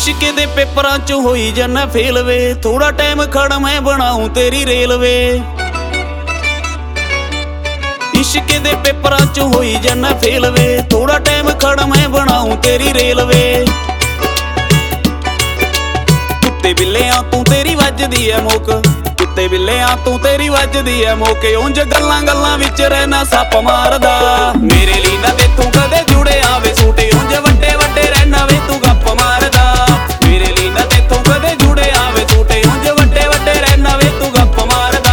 इश्क दे पेपरां च होई जाना फेल वे, थोड़ा टाइम खड़ मैं बनाऊं तेरी रेलवे। इश्क दे पेपरां च होई जाना फेल वे, थोड़ा टाइम खड़ मैं बनाऊं तेरी रेलवे। कुत्ते बिल्लियां तू तेरी वजदी है मुक, कुत्ते बिल्लियां तू तेरी वजदी है मुक। उंज गल्लां गल्लां विच रहना सप मारदा, मेरे ली ना तेथों कदे जुड़े आवे सूटे। उंज वड्डे वड्डे रहना वे तू गप मारदा, मेरे ली ना तेथों कदे जुड़े आवे सूटे। उंज वड्डे वड्डे रहना वे तू गप मारदा।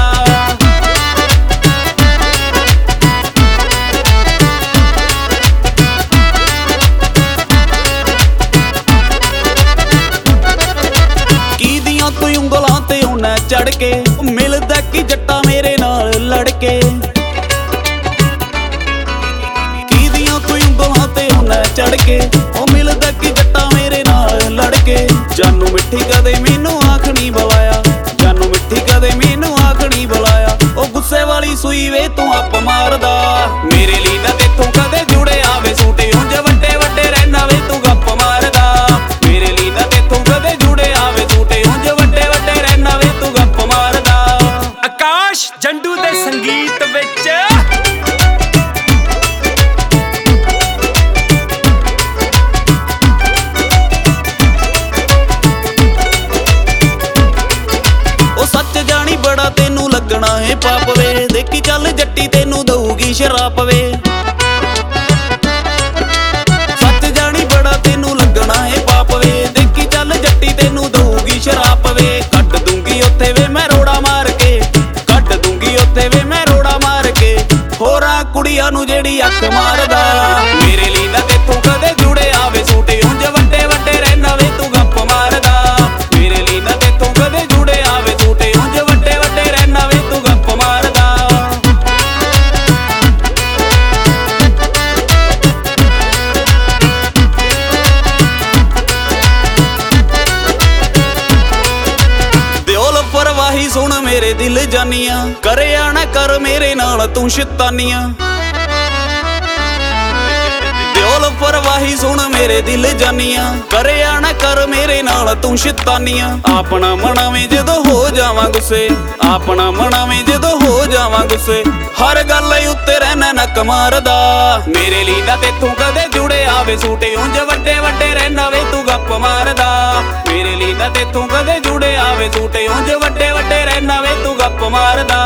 तू उंगलां ते उन्ना चढ़ के मिलदा कि जट्टा मेरे नाल लड़के। कीदियां तू उंगलां ते उन्ना चढ़ के मिलदा कि जट्टा मेरे नाल लड़के। जानू मिट्ठी कदे मैनू आख नहीं बुलाया, जानू मिट्ठी कदे मैनू आख नहीं बुलाया। ओ गुस्से वाली सुई वे तू अप मारदा, मेरे ली ना तेथों कदे जुड़े आवे सूटे। उंज वड्डे वड्डे रहना वे तू गप मारदा, मेरे ली ना तेथों कदे जुड़े आवे सूटे। उंज वड्डे वड्डे रहना वे तू गप मारदा। आकाश जंडू दे संगीत विच ओ सच जानी बड़ा तेनू लगना है पाप वे, देखी चल जट्टी तेनू दऊगी शराप वे। सच जानी बड़ा तेनू लगना है पाप वे, देखी चल जट्टी तेनू दऊगी शराप वे। कट दूंगी उत्थे वे मैं रोड़ा मार के, कट दूंगी उत्थे वे मैं रोड़ा मार के। होरां कुड़ियां नू जेड़ी अख मारदा, मेरे ली ना तेथों कदे जुड़े आवे सूटे। उंज वड्डे वड्डे रहना वे तू गप मारदा, मेरे ली ना तेथों कदे जुड़े आवे सूटे। उंज वड्डे वड्डे रहना वे तू गप मारदा। परवाही सुन मेरे दिल जानिया, करे आना कर मेरे नाल तू शैतानिया। दिल परवाही सुन मेरे दिल जानिया, करे आना कर मेरे नाल तू शैतानिया। अपना मनावे जदों हो जावां गुस्से, अपना मनावे जदों हो जावां गुस्से। हर गल उत्ते रहना नक मारदा, मेरे ली ना तेथों कदे जुड़े आवे सूटे। उंज वड्डे वड्डे रहना वे तू गप मारदा, मेरे ली ना तेथों कदे जुड़े आवे सूटे। उंज वड्डे वड्डे रहना वे तू गप मारदा।